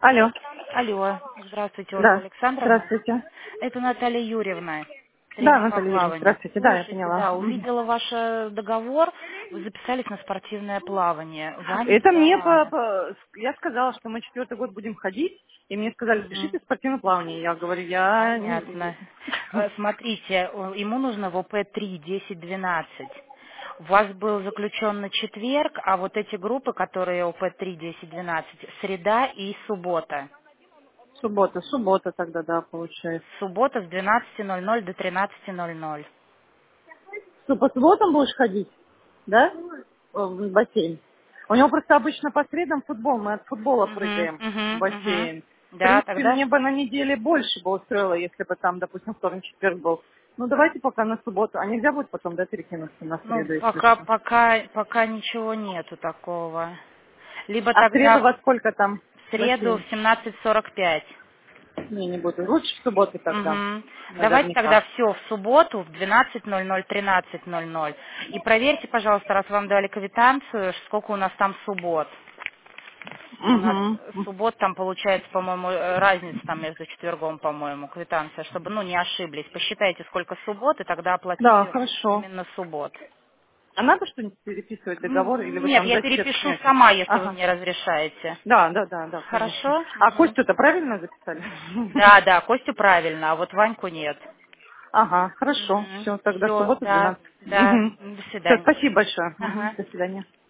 Алло. Алло, здравствуйте, Ольга Да. Александровна. Здравствуйте. Это Наталья Юрьевна, Да, тренер по Наталья Юрьевна, плаванию. здравствуйте. Да, я Слушайте, поняла. да, Мгм. увидела ваш договор, вы записались на спортивное плавание. Ваня Это мне сказала. я сказала, что мы 4-й год будем ходить, и мне сказали, Мгм. пишите спортивное плавание. Я говорю, я... Понятно. Смотрите, ему нужно в ОП-3, 10-12. У вас был заключен на четверг, а вот эти группы, которые ОП-3, 10-12, среда и суббота. Суббота тогда, да, получается. Суббота с 12:00 до 13:00. По субботам будешь ходить, да? В бассейн. У него просто обычно по средам футбол, мы от футбола Мгм, прыгаем в мгм, мгм. бассейн. В Да, принципе, тогда. мне бы на неделе больше бы устроило, если бы там, допустим, вторник, четверг был. Ну, давайте пока на субботу. А нельзя будет потом, да, перекинуться на Ну, среду, если что. пока ничего нету такого. Либо А в среду тогда во сколько там в среду бассейн? в 17:45. Не буду. Лучше в субботу тогда. Мгм. Давайте тогда Наверняка. все в субботу в 12:00, 13:00. И проверьте, пожалуйста, раз вам дали квитанцию, сколько у нас там суббот. У нас Угу. суббот там получается, по-моему, разница там между четвергом, по-моему, квитанция, чтобы, ну, не ошиблись. Посчитайте, сколько суббот, и тогда Да, оплатите хорошо. именно суббот. А надо что-нибудь переписывать договор, или вы Нет, там я зачет перепишу снять? сама, если вы Ага. мне разрешаете. Да, конечно. Хорошо? А Мгм. Костю-то правильно записали? Да, да, Костю правильно, а вот Ваньку нет. Ага, хорошо. Все, тогда Все, суббота да, 12. да, Угу. до Все, свидания. спасибо большое. Мгм. Ага. До свидания.